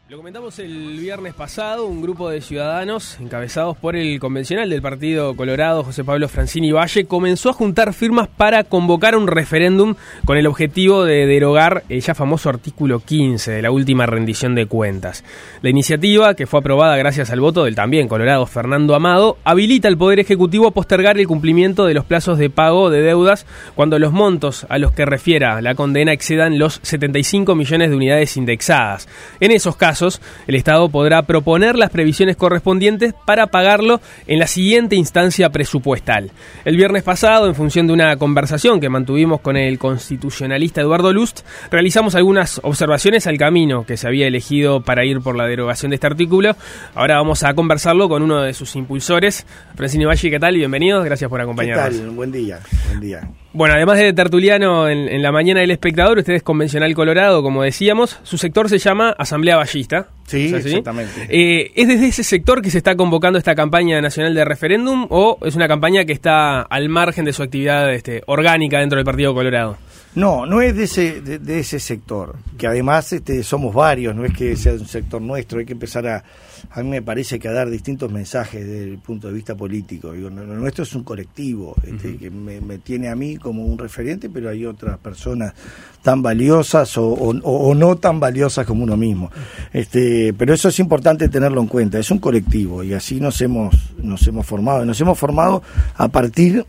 Lo comentamos el viernes pasado, un grupo de ciudadanos encabezados por el convencional del Partido Colorado, José Pablo Francini Valle, comenzó a juntar firmas para convocar un referéndum con el objetivo de derogar el ya famoso artículo 15 de la última rendición de cuentas. La iniciativa, que fue aprobada gracias al voto del también colorado Fernando Amado, habilita al Poder Ejecutivo a postergar el cumplimiento de los plazos de pago de deudas cuando los montos a los que refiera la condena excedan los 75 millones de unidades indexadas. En esos casos, el Estado podrá proponer las previsiones correspondientes para pagarlo en la siguiente instancia presupuestal. El viernes pasado, en función de una conversación que mantuvimos con el constitucionalista Eduardo Lust, realizamos algunas observaciones al camino que se había elegido para ir por la derogación de este artículo. Ahora vamos a conversarlo con uno de sus impulsores. Francini Valle, ¿qué tal? Bienvenidos, gracias por acompañarnos. ¿Qué tal? Buen día. Bueno, además de tertuliano en la mañana del Espectador, usted es convencional colorado, como decíamos. Su sector se llama Asamblea Ballista. Sí, ¿es así? Exactamente. ¿Es desde ese sector que se está convocando esta campaña nacional de referéndum o es una campaña que está al margen de su actividad orgánica dentro del Partido Colorado? No es de ese sector, que además somos varios, no es que sea un sector nuestro, hay que empezar a mí me parece que a dar distintos mensajes desde el punto de vista político. Digo, lo nuestro es un colectivo, que me tiene a mí como un referente, pero hay otras personas tan valiosas o no tan valiosas como uno mismo. Pero eso es importante tenerlo en cuenta, es un colectivo y así nos hemos formado a partir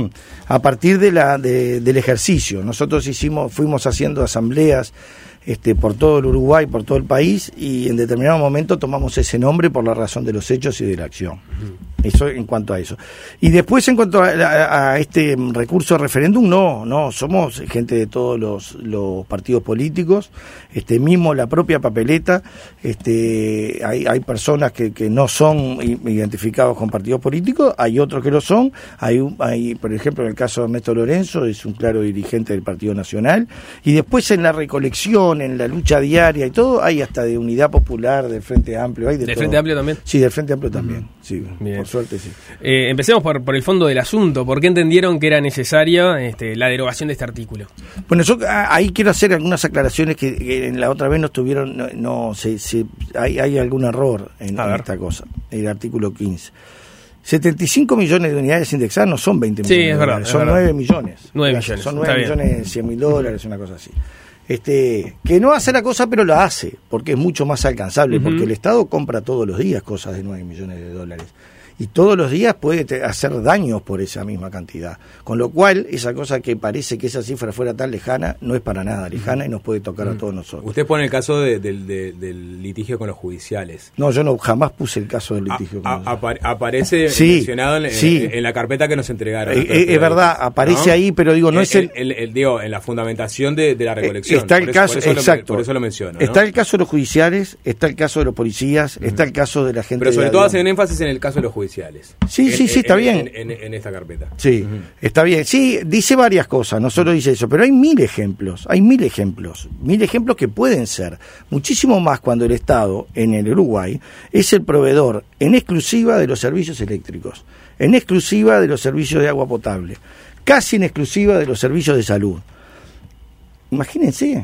del ejercicio. Nosotros fuimos haciendo asambleas por todo el Uruguay, por todo el país, y en determinado momento tomamos ese nombre por la razón de los hechos y de la acción. Eso en cuanto a eso. Y después en cuanto a este recurso de referéndum, no, somos gente de todos los partidos políticos, mismo la propia papeleta, hay personas que no son identificados con partidos políticos, hay otros que lo son, hay por ejemplo en el caso de Ernesto Lorenzo, es un claro dirigente del Partido Nacional, y después en la recolección, en la lucha diaria y todo, hay hasta de Unidad Popular, del Frente Amplio, hay de todo. ¿Frente Amplio también? Sí, del Frente Amplio también, sí, bien. Por suerte sí. Empecemos por el fondo del asunto. ¿Por qué entendieron que era necesaria la derogación de este artículo? Bueno, yo ahí quiero hacer algunas aclaraciones que en la otra vez no estuvieron, hay algún error en esta cosa, el artículo 15. 75 millones de unidades indexadas no son 20 millones de dólares, son 9 millones. 9 millones. Son 9 millones 100 mil dólares, una cosa así. Que no hace la cosa, pero la hace, porque es mucho más alcanzable, porque el Estado compra todos los días cosas de 9 millones de dólares. Y todos los días puede hacer daños por esa misma cantidad. Con lo cual, esa cosa que parece que esa cifra fuera tan lejana, no es para nada lejana y nos puede tocar a todos nosotros. Usted pone el caso del litigio con los judiciales. No, yo jamás puse el caso del litigio con los aparece mencionado en la carpeta que nos entregaron. Es verdad, aparece, ¿no? Ahí, pero digo, no es digo, en la fundamentación de la recolección. Está el caso, exacto. Por eso lo menciono, ¿no? Está el caso de los judiciales, está el caso de los policías, está el caso de la gente. Pero sobre todo hacen énfasis en el caso de los judiciales. Sí, está bien. En esta carpeta. Sí, está bien. Sí, dice varias cosas, no solo dice eso, pero hay mil ejemplos que pueden ser muchísimo más cuando el Estado, en el Uruguay, es el proveedor en exclusiva de los servicios eléctricos, en exclusiva de los servicios de agua potable, casi en exclusiva de los servicios de salud. Imagínense.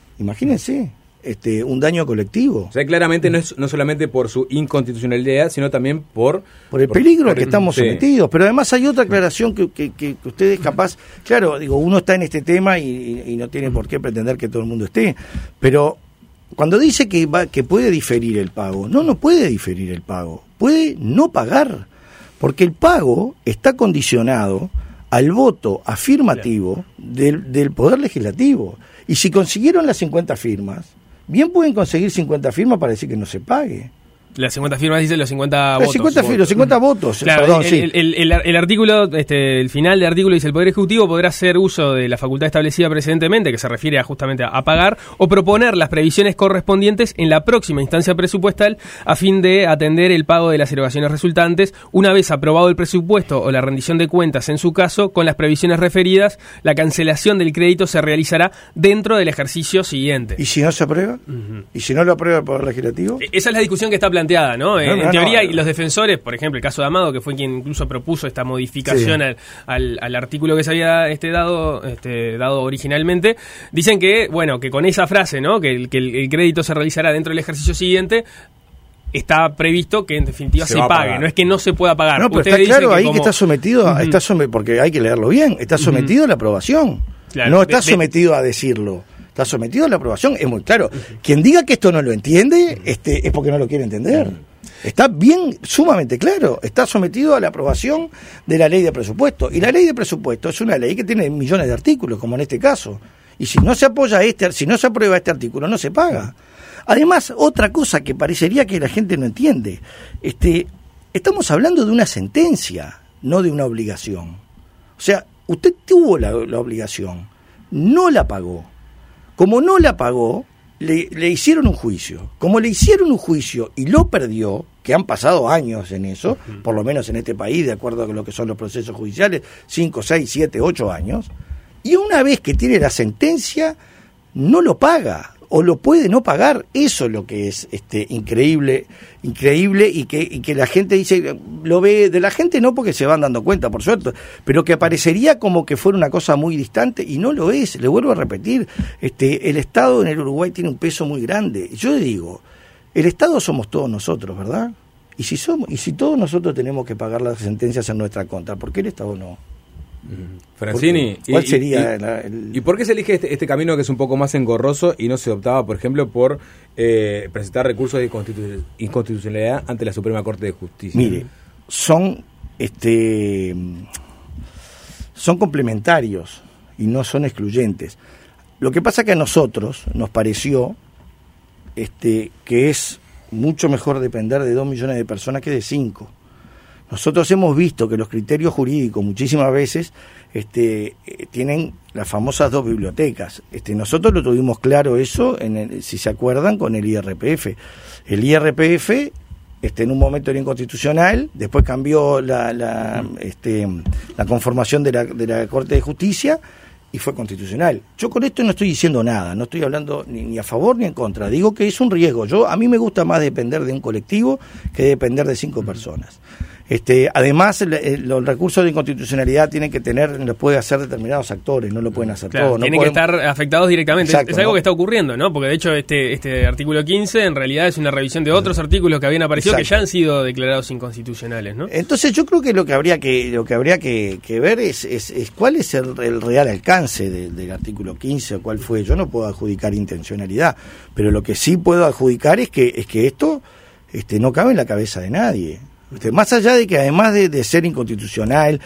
Un daño colectivo. O sea, claramente no solamente por su inconstitucionalidad, sino también por el peligro al que estamos sometidos. Pero además hay otra aclaración que ustedes capaz, claro, digo, uno está en este tema y no tiene por qué pretender que todo el mundo esté, pero cuando dice que puede diferir el pago, no puede diferir el pago, puede no pagar, porque el pago está condicionado al voto afirmativo del Poder Legislativo. Y si consiguieron las 50 firmas, bien pueden conseguir 50 firmas para decir que no se pague. Las 50 firmas dicen los 50 votos. Los 50 votos. Claro, perdón, el artículo, el final del artículo dice: el Poder Ejecutivo podrá hacer uso de la facultad establecida precedentemente, que se refiere justamente a pagar, o proponer las previsiones correspondientes en la próxima instancia presupuestal a fin de atender el pago de las erogaciones resultantes. Una vez aprobado el presupuesto o la rendición de cuentas, en su caso, con las previsiones referidas, la cancelación del crédito se realizará dentro del ejercicio siguiente. ¿Y si no se aprueba? ¿Y si no lo aprueba el Poder Legislativo? Esa es la discusión que está planteada planteada, ¿no? En teoría, y los defensores, por ejemplo, el caso de Amado, que fue quien incluso propuso esta modificación al artículo que se había dado originalmente, dicen que, bueno, que con esa frase, ¿no? Que el crédito se realizará dentro del ejercicio siguiente, está previsto que en definitiva se pague, no es que no se pueda pagar. No, pero ustedes está claro que ahí como... que está sometido, porque hay que leerlo bien, está sometido a la aprobación, claro, no está sometido a decirlo, está sometido a la aprobación, es muy claro. Quien diga que esto no lo entiende, es porque no lo quiere entender. Está bien, sumamente claro, está sometido a la aprobación de la ley de presupuesto, y la ley de presupuesto es una ley que tiene millones de artículos, como en este caso, y si no se aprueba este artículo, no se paga. Además, otra cosa que parecería que la gente no entiende, estamos hablando de una sentencia, no de una obligación. O sea, usted tuvo la obligación, no la pagó. Como no la pagó, le hicieron un juicio. Como le hicieron un juicio y lo perdió, que han pasado años en eso, por lo menos en este país, de acuerdo con lo que son los procesos judiciales, 5, 6, 7, 8 años, y una vez que tiene la sentencia, no lo paga. O lo puede no pagar. Eso es lo que es increíble y que la gente dice, lo ve de la gente no porque se van dando cuenta, por suerte, pero que aparecería como que fuera una cosa muy distante, y no lo es. Le vuelvo a repetir, el Estado en el Uruguay tiene un peso muy grande. Yo digo, el Estado somos todos nosotros, ¿verdad? Y si todos nosotros tenemos que pagar las sentencias en nuestra contra, ¿por qué el Estado no? Francini, ¿cuál sería ¿y por qué se elige este camino que es un poco más engorroso y no se optaba, por ejemplo, por presentar recursos de inconstitucionalidad ante la Suprema Corte de Justicia? Mire, son complementarios y no son excluyentes. Lo que pasa que a nosotros nos pareció que es mucho mejor depender de 2 millones de personas que de 5. Nosotros hemos visto que los criterios jurídicos muchísimas veces tienen las famosas 2 bibliotecas. Nosotros lo tuvimos claro eso, si se acuerdan, con el IRPF. El IRPF en un momento era inconstitucional, después cambió la conformación de la Corte de Justicia y fue constitucional. Yo con esto no estoy diciendo nada, no estoy hablando ni a favor ni en contra. Digo que es un riesgo. A mí me gusta más depender de un colectivo que depender de 5 personas. Además, los recursos de inconstitucionalidad los puede hacer determinados actores, no lo pueden hacer todos. Tienen que estar afectados directamente. Exacto, es algo que está ocurriendo, ¿no? Porque de hecho este artículo 15 en realidad es una revisión de otros artículos que habían aparecido. Exacto. Que ya han sido declarados inconstitucionales, ¿no? Entonces yo creo que lo que habría que ver es cuál es el real alcance del artículo 15 o cuál fue. Yo no puedo adjudicar intencionalidad, pero lo que sí puedo adjudicar es que esto no cabe en la cabeza de nadie. Más allá de que además de ser inconstitucional,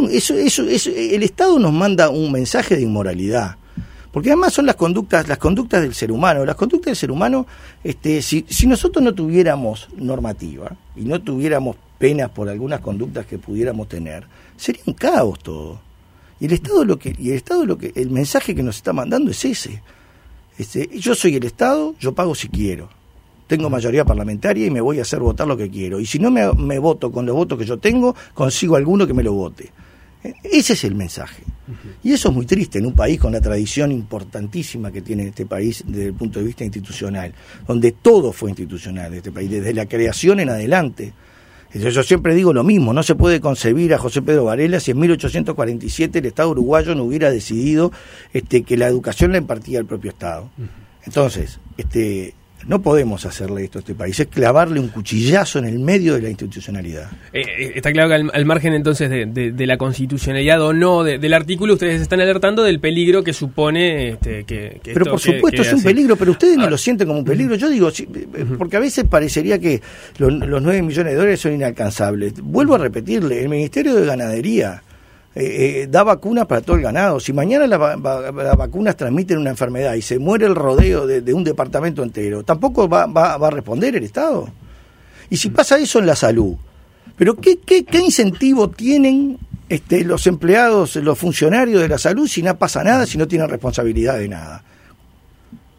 el Estado nos manda un mensaje de inmoralidad, porque además son las conductas del ser humano. Las conductas del ser humano, si nosotros no tuviéramos normativa y no tuviéramos penas por algunas conductas que pudiéramos tener, sería un caos todo. Y el Estado el mensaje que nos está mandando es ese. Yo soy el Estado, yo pago si quiero. Tengo mayoría parlamentaria y me voy a hacer votar lo que quiero. Y si no me voto con los votos que yo tengo, consigo alguno que me lo vote. Ese es el mensaje. Y eso es muy triste en un país con la tradición importantísima que tiene este país desde el punto de vista institucional, donde todo fue institucional en este país, desde la creación en adelante. Yo siempre digo lo mismo, no se puede concebir a José Pedro Varela si en 1847 el Estado uruguayo no hubiera decidido que la educación la impartía el propio Estado. Entonces, no podemos hacerle esto a este país, es clavarle un cuchillazo en el medio de la institucionalidad. Está claro que al margen entonces de la constitucionalidad o no del artículo, ustedes están alertando del peligro que supone que pero por supuesto es un peligro, pero ustedes no lo sienten como un peligro. Yo digo, porque a veces parecería que los 9 millones de dólares son inalcanzables. Vuelvo a repetirle, el Ministerio de Ganadería da vacunas para todo el ganado. Si mañana las vacunas transmiten una enfermedad y se muere el rodeo de un departamento entero, tampoco va a responder el Estado. Y si pasa eso en la salud, pero ¿qué incentivo tienen los empleados, los funcionarios de la salud si no pasa nada, si no tienen responsabilidad de nada?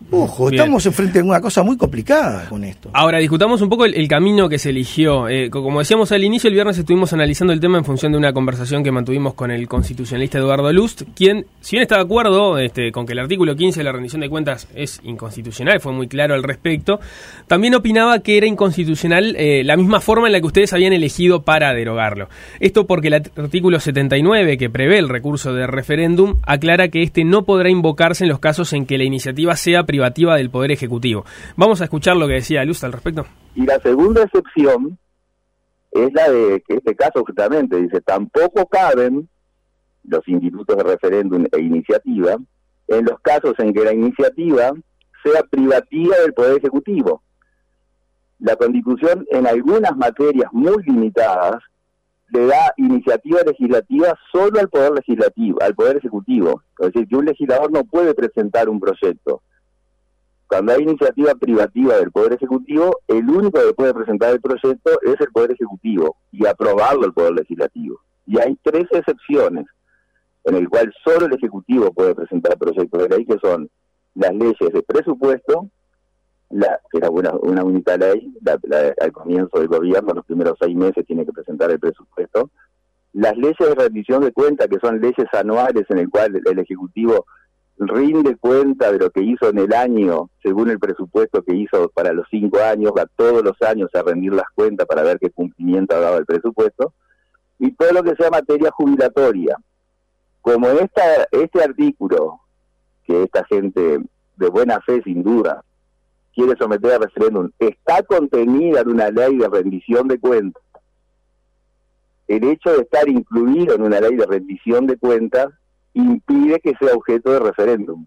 Ojo, Bien. estamos enfrente de una cosa muy complicada con esto. Ahora, discutamos un poco el camino que se eligió. Como decíamos al inicio, el viernes estuvimos analizando el tema en función de una conversación que mantuvimos con el constitucionalista Eduardo Lust, quien, si bien está de acuerdo con que el artículo 15 de la rendición de cuentas es inconstitucional, fue muy claro al respecto, también opinaba que era inconstitucional la misma forma en la que ustedes habían elegido para derogarlo. Esto porque el artículo 79, que prevé el recurso de referéndum, aclara que este no podrá invocarse en los casos en que la iniciativa sea privativa del Poder Ejecutivo. Vamos a escuchar lo que decía Lust al respecto. Y la segunda excepción es la de que este caso justamente dice, tampoco caben los institutos de referéndum e iniciativa en los casos en que la iniciativa sea privativa del Poder Ejecutivo. La Constitución en algunas materias muy limitadas le da iniciativa legislativa solo al Poder Legislativo, al Poder Ejecutivo. Es decir, que un legislador no puede presentar un proyecto. Cuando hay iniciativa privativa del Poder Ejecutivo, el único que puede presentar el proyecto es el Poder Ejecutivo y aprobarlo el Poder Legislativo. Y hay 3 excepciones en el cual solo el Ejecutivo puede presentar proyectos de ley, que son las leyes de presupuesto, que era una única ley, al comienzo del gobierno, los primeros 6 meses tiene que presentar el presupuesto, las leyes de rendición de cuentas, que son leyes anuales en el cual el Ejecutivo rinde cuenta de lo que hizo en el año, según el presupuesto que hizo para los 5 años, va todos los años a rendir las cuentas para ver qué cumplimiento ha dado el presupuesto, y todo lo que sea materia jubilatoria. Como este artículo, que esta gente de buena fe sin duda quiere someter a referéndum, está contenida en una ley de rendición de cuentas, el hecho de estar incluido en una ley de rendición de cuentas impide que sea objeto de referéndum.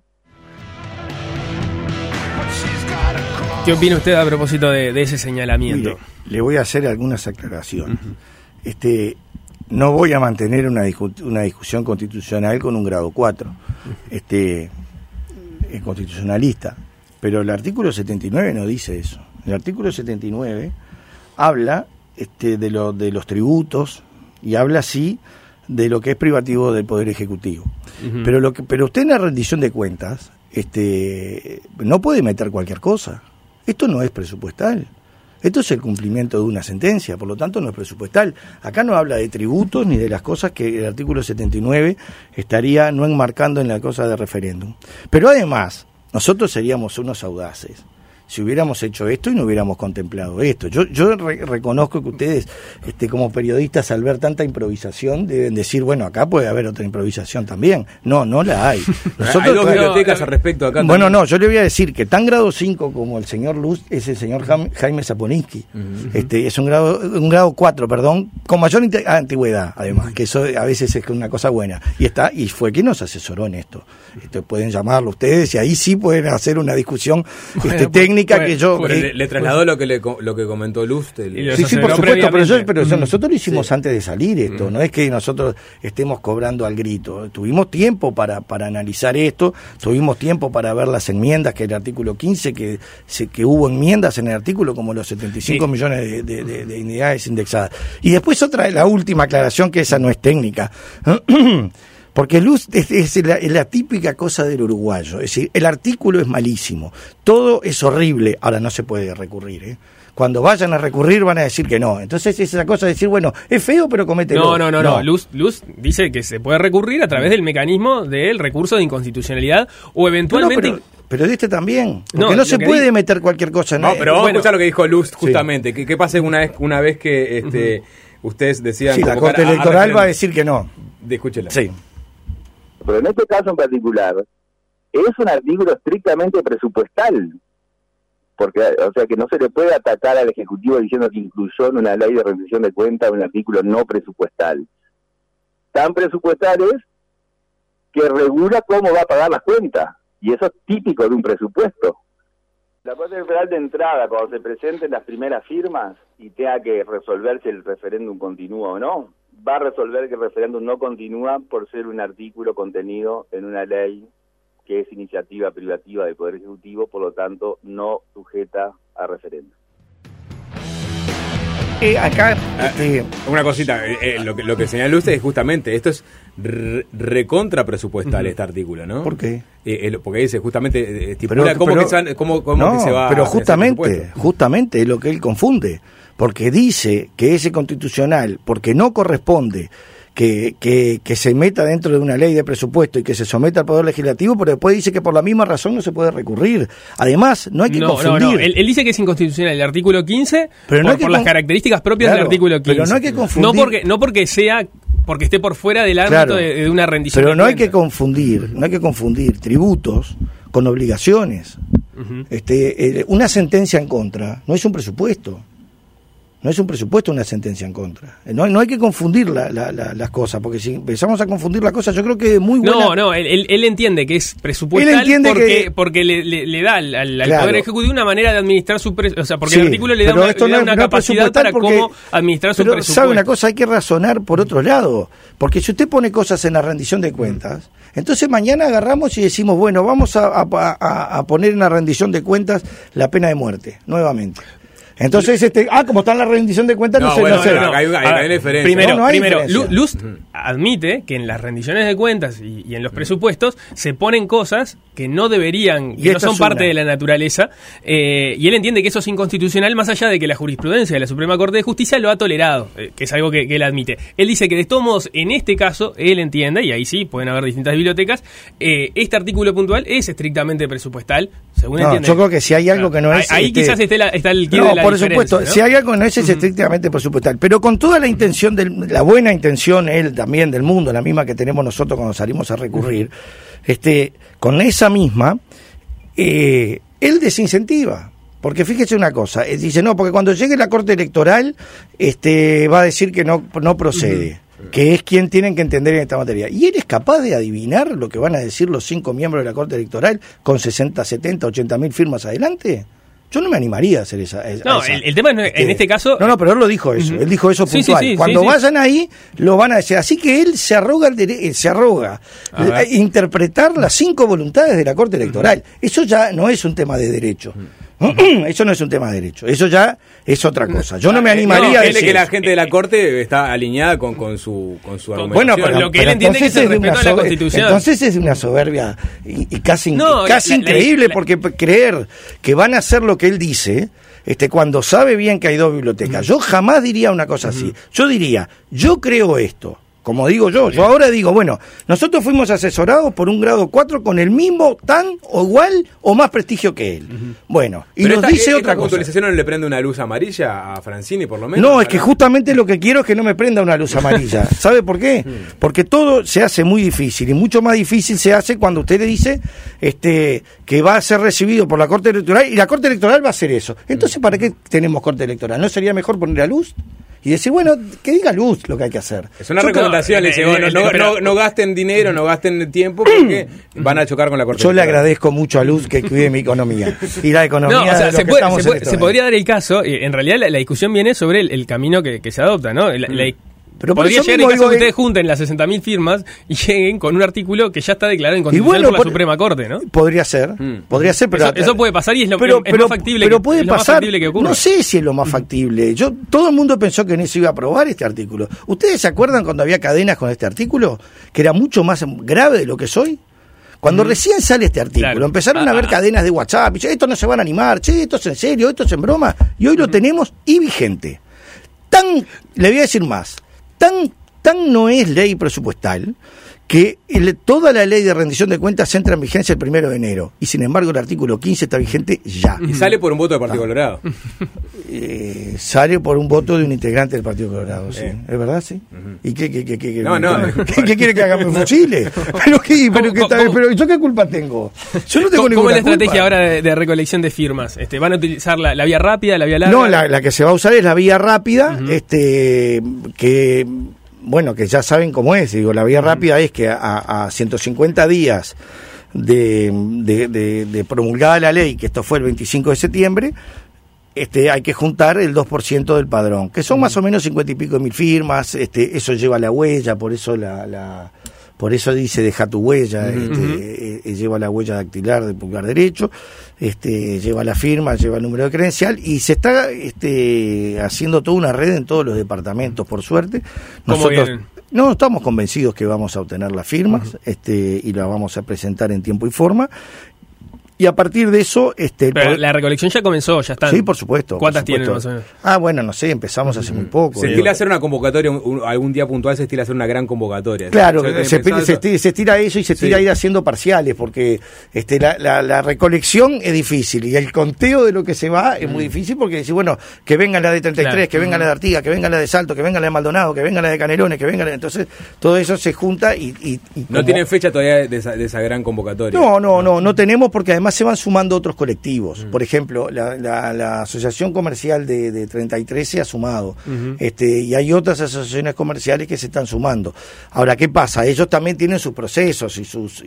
¿Qué opina usted a propósito de ese señalamiento? Mire, le voy a hacer algunas aclaraciones. No voy a mantener una discusión constitucional con un grado 4, constitucionalista, pero el artículo 79 no dice eso. El artículo 79 habla de los tributos y habla así de lo que es privativo del Poder Ejecutivo. Uh-huh. Pero usted en la rendición de cuentas no puede meter cualquier cosa. Esto no es presupuestal. Esto es el cumplimiento de una sentencia, por lo tanto no es presupuestal. Acá no habla de tributos ni de las cosas que el artículo 79 estaría no enmarcando en la cosa de referéndum. Pero además, nosotros seríamos unos audaces si hubiéramos hecho esto y no hubiéramos contemplado esto. Yo reconozco que ustedes, como periodistas, al ver tanta improvisación, deben decir, bueno, acá puede haber otra improvisación también. No la hay. Nosotros, hay 2 bibliotecas al respecto acá. Bueno, también. No, yo le voy a decir que tan grado 5 como el señor Luz es el señor Jaime Zaponinsky. Uh-huh. Es un grado 4, perdón, con mayor antigüedad, además, que eso a veces es una cosa buena. Y fue quien nos asesoró en esto. Pueden llamarlo ustedes y ahí sí pueden hacer una discusión técnica que yo... le trasladó lo que comentó Luz. Sí, por supuesto, pero nosotros lo hicimos antes de salir esto, no es que nosotros estemos cobrando al grito. Tuvimos tiempo para analizar esto, tuvimos tiempo para ver las enmiendas, que el artículo 15, que hubo enmiendas en el artículo como los 75 millones de unidades indexadas. Y después la última aclaración, que esa no es técnica. Porque Luz es la típica cosa del uruguayo, es decir, el artículo es malísimo, todo es horrible, ahora no se puede recurrir, Cuando vayan a recurrir van a decir que no, entonces es esa cosa de decir, bueno, es feo pero comételo. No. Luz dice que se puede recurrir a través del mecanismo del recurso de inconstitucionalidad o eventualmente... Pero también, porque no se puede meter cualquier cosa. No, pero vamos a escuchar lo que dijo Luz justamente, sí. ¿Qué pasa una vez que ustedes decían... Sí, la Corte Electoral va a decir que no. Escúchela. Sí. Pero en este caso en particular, es un artículo estrictamente presupuestal, porque, o sea, que no se le puede atacar al Ejecutivo diciendo que incluyó en una ley de rendición de cuentas un artículo no presupuestal. Tan presupuestal es que regula cómo va a pagar las cuentas, y eso es típico de un presupuesto. La Corte Federal de entrada, cuando se presenten las primeras firmas y tenga que resolver si el referéndum continúa o no, va a resolver que el referéndum no continúa por ser un artículo contenido en una ley que es iniciativa privativa del Poder Ejecutivo, por lo tanto no sujeta a referéndum. acá... Una cosita, lo que señala usted es justamente, esto es recontra presupuestal, este artículo, ¿no? ¿Por qué? Porque dice justamente, estipula cómo que se va... Pero justamente es lo que él confunde, porque dice que ese constitucional, porque no corresponde que se meta dentro de una ley de presupuesto y que se someta al Poder Legislativo, pero después dice que por la misma razón no se puede recurrir. Además, no hay que confundir. No. Él dice que es inconstitucional el artículo 15 pero por las características propias del artículo 15. Pero no hay que confundir. No porque esté por fuera del ámbito de una rendición. Pero no hay que confundir tributos con obligaciones. Una sentencia en contra no es un presupuesto. No es un presupuesto una sentencia en contra. No hay que confundir las cosas, porque si empezamos a confundir las cosas, yo creo que es muy buena... No, él entiende que es presupuestal porque le da al Poder Ejecutivo una manera de administrar su presupuesto. O sea, porque el artículo le da una capacidad para cómo administrar su presupuesto. ¿Sabe una cosa? Hay que razonar por otro lado. Porque si usted pone cosas en la rendición de cuentas, entonces mañana agarramos y decimos, bueno, vamos a poner en la rendición de cuentas la pena de muerte, nuevamente. Entonces, como está en la rendición de cuentas, no sé. Hay una diferencia. Primero, Lust admite que en las rendiciones de cuentas y en los presupuestos se ponen cosas que no deberían, que no son parte de la naturaleza, y él entiende que eso es inconstitucional, más allá de que la jurisprudencia de la Suprema Corte de Justicia lo ha tolerado, que es algo que él admite. Él dice que de todos modos, en este caso, él entiende, y ahí sí pueden haber distintas bibliotecas, este artículo puntual es estrictamente presupuestal, según entiende. Yo creo que si hay algo que no es... Ahí quizás está el quid de la por supuesto, ¿no? Si hay algo que no es estrictamente presupuestal, pero con toda la intención, la buena intención, él también del mundo, la misma que tenemos nosotros cuando salimos a recurrir, con esa misma, él desincentiva. Porque fíjese una cosa, dice, no, porque cuando llegue la Corte Electoral, va a decir que no procede. Que es quien tienen que entender en esta materia. ¿Y él es capaz de adivinar lo que van a decir los 5 miembros de la Corte Electoral con 60, 70, 80 mil firmas adelante? Yo no me animaría a hacer esa. El tema es, en este caso... No, pero él lo dijo eso. Él dijo eso puntual. Cuando vayan ahí, lo van a decir. Así que él se arroga interpretar las 5 voluntades de la Corte Electoral. Eso ya no es un tema de derecho. Eso no es un tema de derecho. Eso ya es otra cosa. Yo no me animaría a decir que la gente de la Corte está alineada con su argumentación. Bueno, pero lo que él entiende es que se respeta la Constitución. Entonces es una soberbia y casi increíble, porque creer que van a hacer lo que él dice, cuando sabe bien que hay 2 bibliotecas. Yo jamás diría una cosa así. Yo diría, yo creo esto. Como digo yo ahora digo, bueno, nosotros fuimos asesorados por un grado 4 con el mismo, tan o igual o más prestigio que él. Bueno, y nos dice otra cosa. ¿Esta puntualización no le prende una luz amarilla a Francini, por lo menos? No, es que justamente lo que quiero es que no me prenda una luz amarilla. ¿Sabe por qué? Porque todo se hace muy difícil, y mucho más difícil se hace cuando usted le dice que va a ser recibido por la Corte Electoral, y la Corte Electoral va a hacer eso. Entonces, ¿para qué tenemos Corte Electoral? ¿No sería mejor poner a Luz? Y decir, bueno, que diga Luz lo que hay que hacer. Es una recomendación, le dice, no gasten dinero, no gasten tiempo, porque van a chocar con la Corte. Yo le agradezco mucho a Luz que cuide mi economía. Y la economía se podría dar el caso, en realidad la discusión viene sobre el camino que se adopta, ¿no? Pero podría llegar en caso que ustedes junten las 60.000 firmas y lleguen con un artículo que ya está declarado inconstitucional por la Suprema Corte, ¿no? Podría ser, pero eso puede pasar y es más factible. Pero puede pasar, que ocurra. No sé si es lo más factible. Todo el mundo pensó que no se iba a aprobar este artículo. ¿Ustedes se acuerdan cuando había cadenas con este artículo? Que era mucho más grave de lo que es hoy. Cuando recién sale este artículo, empezaron a haber cadenas de WhatsApp, y esto no se van a animar, esto es en serio, esto es en broma, y hoy lo tenemos y vigente. Le voy a decir más. Tan no es ley presupuestal que toda la ley de rendición de cuentas entra en vigencia el 1 de enero, y sin embargo el artículo 15 está vigente ya. Y sale por un voto del Partido Colorado. Sale por un voto de un integrante del Partido Colorado, sí. ¿Es verdad, sí? ¿Y qué quiere que hagamos en Chile? Pero ¿yo qué culpa tengo? Yo no tengo ninguna culpa. ¿Cómo es la estrategia ahora de recolección de firmas? ¿Van a utilizar la vía rápida, la vía larga? No, la que se va a usar es la vía rápida, que ya saben cómo es. Digo, la vía rápida es que a 150 días de promulgada la ley, que esto fue el 25 de septiembre, hay que juntar el 2% del padrón, que son más o menos 50 y pico mil firmas. Eso lleva la huella, por eso por eso dice deja tu huella, lleva la huella dactilar del pulgar derecho, lleva la firma, lleva el número de credencial, y se está haciendo toda una red en todos los departamentos, por suerte. Nosotros no estamos convencidos que vamos a obtener las firmas, y las vamos a presentar en tiempo y forma. Y a partir de eso... Pero la recolección ya comenzó, ya están. Sí, por supuesto. ¿Cuántas tienen más o menos? Bueno, no sé, empezamos hace muy poco. Se estila hacer una convocatoria, algún día puntual se estila hacer una gran convocatoria. Claro, se estira eso y se estira ir haciendo parciales, porque la recolección es difícil, y el conteo de lo que se va es muy difícil, porque decir, bueno, que venga la de 33, que venga la de Artigas, que venga la de Salto, que venga la de Maldonado, que venga la de Canelones, que venga entonces todo eso se junta y ¿No tienen fecha todavía de esa gran convocatoria? No tenemos, porque además se van sumando otros colectivos. Por ejemplo, la Asociación Comercial de 33 se ha sumado, y hay otras asociaciones comerciales que se están sumando. Ahora, ¿qué pasa? Ellos también tienen sus procesos y sus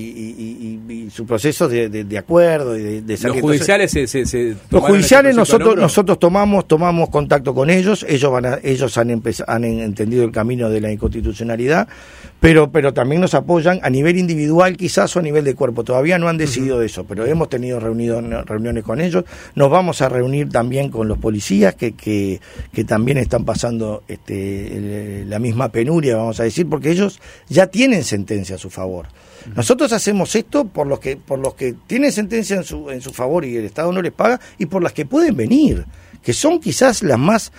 procesos de acuerdo y de los judiciales los judiciales nosotros tomamos contacto con ellos. Ellos han entendido el camino de la inconstitucionalidad, pero también nos apoyan a nivel individual, quizás, o a nivel de cuerpo. Todavía no han decidido eso, pero hemos tenido reuniones con ellos. Nos vamos a reunir también con los policías que también están pasando la misma penuria, vamos a decir, porque ellos ya tienen sentencia a su favor. Nosotros hacemos esto por los que tienen sentencia en su favor y el Estado no les paga, y por las que pueden venir, que son quizás las más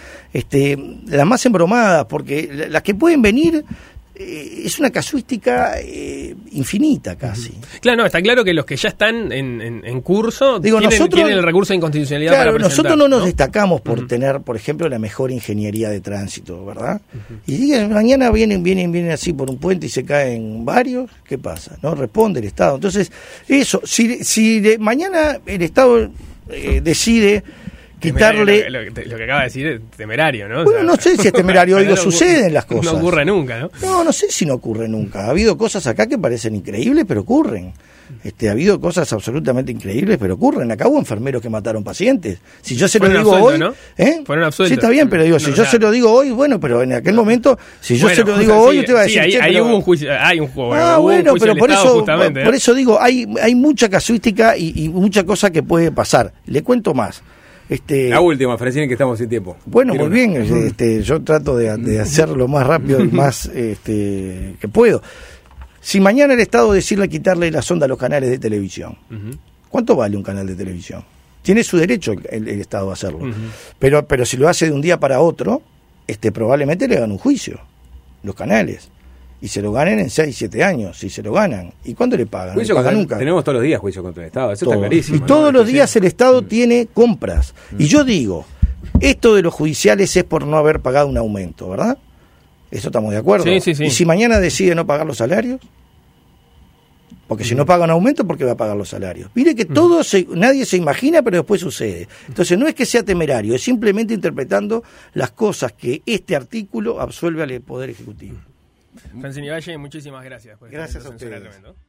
embromadas, porque las que pueden venir es una casuística infinita casi. Claro, está claro que los que ya están en curso tienen el recurso de inconstitucionalidad para presentar. Nosotros no nos destacamos por tener, por ejemplo, la mejor ingeniería de tránsito, ¿verdad? Y mañana vienen así por un puente y se caen varios, ¿qué pasa? No responde el Estado. Entonces, eso, si mañana el Estado decide quitarle... Lo que acaba de decir es temerario, ¿no? Bueno, no sé si es temerario, digo, suceden las cosas. No ocurre nunca, ¿no? No sé si no ocurre nunca. Ha habido cosas acá que parecen increíbles, pero ocurren. Ha habido cosas absolutamente increíbles, pero ocurren. Acá hubo enfermeros que mataron pacientes. Si yo se lo digo hoy... ¿no? Fueron absueltos. Sí, está bien, pero digo, si yo se lo digo hoy, bueno, pero en aquel momento, si yo se lo digo hoy, usted va a decir... Ahí hubo un juicio, hay un juego. Bueno, pero por eso digo, hay mucha casuística y mucha cosa que puede pasar. Le cuento más. La última, Francini, que estamos sin tiempo. Bueno, muy bien, yo trato de hacerlo lo más rápido y más que puedo. Si mañana el Estado decide quitarle la sonda a los canales de televisión, ¿cuánto vale un canal de televisión? Tiene su derecho el Estado a hacerlo, pero si lo hace de un día para otro, probablemente le hagan un juicio, los canales. Y se lo ganen en 6, 7 años, si se lo ganan. ¿Y cuándo le pagan? Juicio no le pagan nunca. Tenemos todos los días juicio contra el Estado, eso está clarísimo. Y todos los días el Estado tiene compras. Y yo digo, esto de los judiciales es por no haber pagado un aumento, ¿verdad? ¿Eso estamos de acuerdo? Sí. ¿Y si mañana decide no pagar los salarios? Porque si no paga un aumento, ¿por qué va a pagar los salarios? Mire que nadie se imagina, pero después sucede. Entonces no es que sea temerario, es simplemente interpretando las cosas que este artículo absuelve al Poder Ejecutivo. Francini Valle, muchísimas gracias. Gracias a ustedes.